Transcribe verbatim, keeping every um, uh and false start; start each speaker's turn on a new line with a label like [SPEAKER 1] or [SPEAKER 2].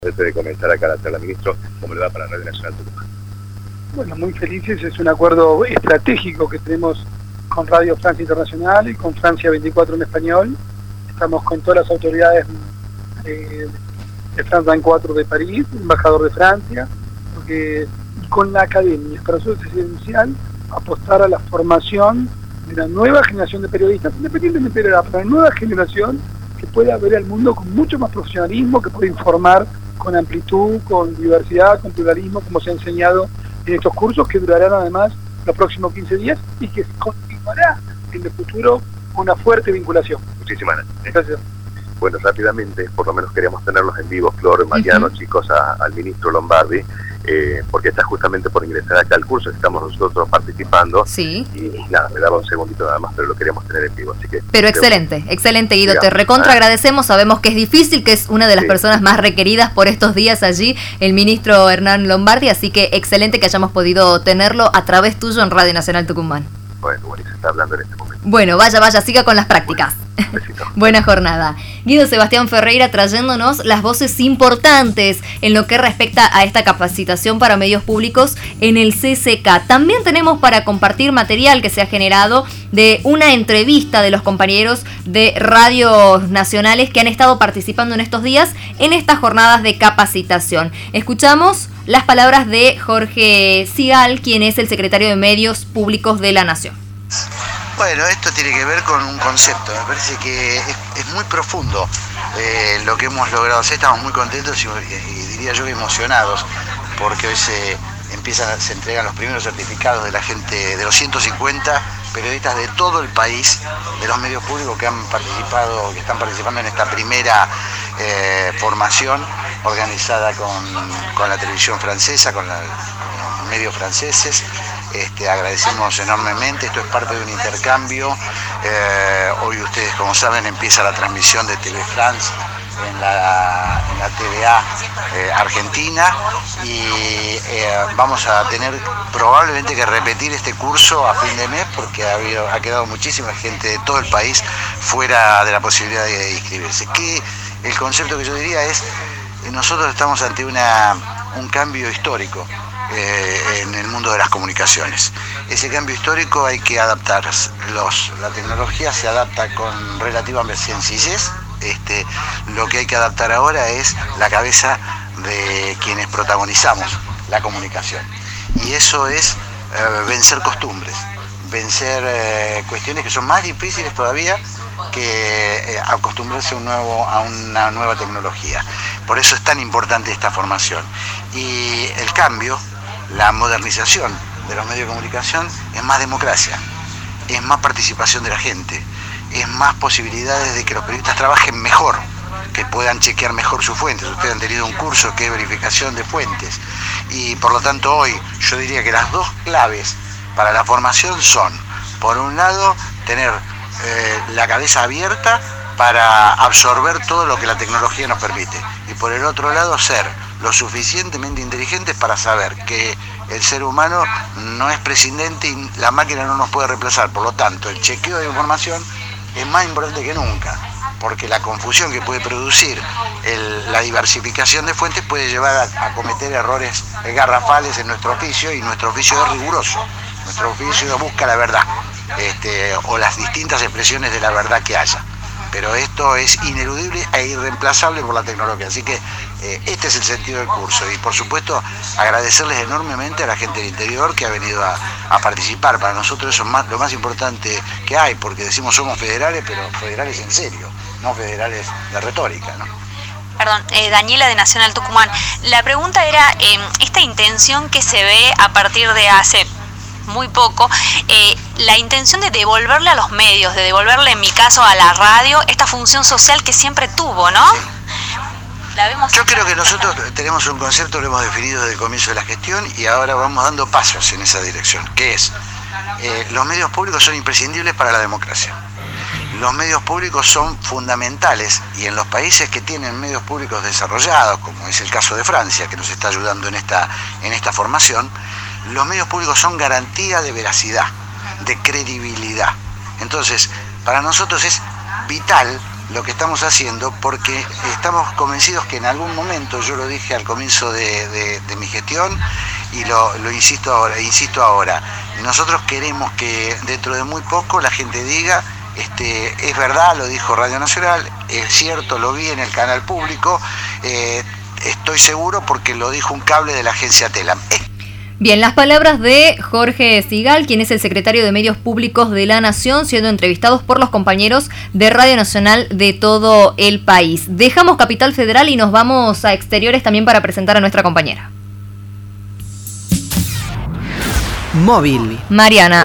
[SPEAKER 1] Antes de comenzar acá la charla, ministro, ¿cómo le va para Radio Nacional Tucumán?
[SPEAKER 2] Bueno, muy felices, es un acuerdo estratégico que tenemos con Radio Francia Internacional y con Francia veinticuatro en español. Estamos con todas las autoridades eh, de France veinticuatro de París, el embajador de Francia, porque con la academia. Para nosotros es esencial apostar a la formación de una nueva generación de periodistas, independientemente de la edad, pero una nueva generación que pueda ver al mundo con mucho más profesionalismo, que pueda informar con amplitud, con diversidad, con pluralismo, como se ha enseñado en estos cursos, que durarán además los próximos quince días y que continuará en el futuro una fuerte vinculación.
[SPEAKER 1] Muchísimas gracias.
[SPEAKER 2] Gracias.
[SPEAKER 1] Bueno, rápidamente, por lo menos queríamos tenerlos en vivo, Flor, Mariano, uh-huh. chicos, a, al ministro Lombardi, eh, porque está justamente por ingresar acá al curso, estamos nosotros participando.
[SPEAKER 3] Sí.
[SPEAKER 1] Y nada, me daba un segundito nada más, pero lo queríamos tener en vivo, así que...
[SPEAKER 3] Pero excelente,
[SPEAKER 1] digamos,
[SPEAKER 3] excelente, Guido,
[SPEAKER 1] digamos,
[SPEAKER 3] te recontra
[SPEAKER 1] ¿eh?
[SPEAKER 3] agradecemos, sabemos que es difícil, que es una de las sí. personas más requeridas por estos días allí, el ministro Hernán Lombardi, así que excelente que hayamos podido tenerlo a través tuyo en Radio Nacional Tucumán.
[SPEAKER 1] Bueno, bueno, se está hablando en este momento.
[SPEAKER 3] Bueno, vaya, vaya, siga con las prácticas.
[SPEAKER 1] Besito.
[SPEAKER 3] Buena jornada. Guido Sebastián Ferreira trayéndonos las voces importantes en lo que respecta a esta capacitación para medios públicos en el C C K. También tenemos para compartir material que se ha generado de una entrevista de los compañeros de radios nacionales que han estado participando en estos días en estas jornadas de capacitación. Escuchamos las palabras de Jorge Sigal, quien es el secretario de Medios Públicos de la Nación.
[SPEAKER 4] Bueno, esto tiene que ver con un concepto, me parece que es, es muy profundo eh, lo que hemos logrado hacer, estamos muy contentos y, y diría yo emocionados, porque hoy se empiezan, se entregan los primeros certificados de la gente, de los ciento cincuenta periodistas de todo el país, de los medios públicos que han participado, que están participando en esta primera eh, formación organizada con, con la televisión francesa, con los medios franceses. Este, agradecemos enormemente, esto es parte de un intercambio. Eh, hoy ustedes, como saben, empieza la transmisión de T V France en la, en la T V A eh, Argentina y eh, vamos a tener probablemente que repetir este curso a fin de mes porque ha, habido, ha quedado muchísima gente de todo el país fuera de la posibilidad de inscribirse. Que el concepto que yo diría es, nosotros estamos ante una, un cambio histórico Eh, en el mundo de las comunicaciones. Ese cambio histórico hay que adaptar. Los, la tecnología se adapta con relativa sencillez. Este, lo que hay que adaptar ahora es la cabeza de quienes protagonizamos la comunicación. Y eso es eh, vencer costumbres, vencer eh, cuestiones que son más difíciles todavía que eh, acostumbrarse a, un nuevo, a una nueva tecnología. Por eso es tan importante esta formación. Y el cambio, la modernización de los medios de comunicación es más democracia, es más participación de la gente, es más posibilidades de que los periodistas trabajen mejor, que puedan chequear mejor sus fuentes. Ustedes han tenido un curso que es verificación de fuentes y por lo tanto hoy yo diría que las dos claves para la formación son, por un lado, tener eh, la cabeza abierta para absorber todo lo que la tecnología nos permite y por el otro lado ser lo suficientemente inteligentes para saber que el ser humano no es prescindente y la máquina no nos puede reemplazar. Por lo tanto, el chequeo de información es más importante que nunca, porque la confusión que puede producir el, la diversificación de fuentes puede llevar a, a cometer errores garrafales en nuestro oficio, y nuestro oficio es riguroso. Nuestro oficio busca la verdad, este, o las distintas expresiones de la verdad que haya. Pero esto es ineludible e irreemplazable por la tecnología. Así que eh, este es el sentido del curso. Y por supuesto, agradecerles enormemente a la gente del interior que ha venido a, a participar. Para nosotros eso es más, lo más importante que hay, porque decimos somos federales, pero federales en serio, no federales de retórica, ¿no?
[SPEAKER 5] Perdón, eh, Daniela de Nacional Tucumán. La pregunta era, eh, esta intención que se ve a partir de hace muy poco, eh, la intención de devolverle a los medios, de devolverle en mi caso a la radio, esta función social que siempre tuvo, ¿no?
[SPEAKER 4] Sí. La vemos. Yo creo que nosotros tenemos un concepto, lo hemos definido desde el comienzo de la gestión y ahora vamos dando pasos en esa dirección, que es, eh, los medios públicos son imprescindibles para la democracia. Los medios públicos son fundamentales y en los países que tienen medios públicos desarrollados, como es el caso de Francia, que nos está ayudando en esta, en esta formación, los medios públicos son garantía de veracidad, de credibilidad. Entonces, para nosotros es vital lo que estamos haciendo, porque estamos convencidos que en algún momento, yo lo dije al comienzo de, de, de mi gestión y lo, lo insisto ahora, insisto ahora, nosotros queremos que dentro de muy poco la gente diga, este, es verdad, lo dijo Radio Nacional, es cierto, lo vi en el canal público, eh, estoy seguro porque lo dijo un cable de la agencia Telam.
[SPEAKER 3] Bien, las palabras de Jorge Sigal, quien es el secretario de Medios Públicos de la Nación, siendo entrevistados por los compañeros de Radio Nacional de todo el país. Dejamos Capital Federal y nos vamos a exteriores también para presentar a nuestra compañera.
[SPEAKER 6] Móvil.
[SPEAKER 3] Mariana.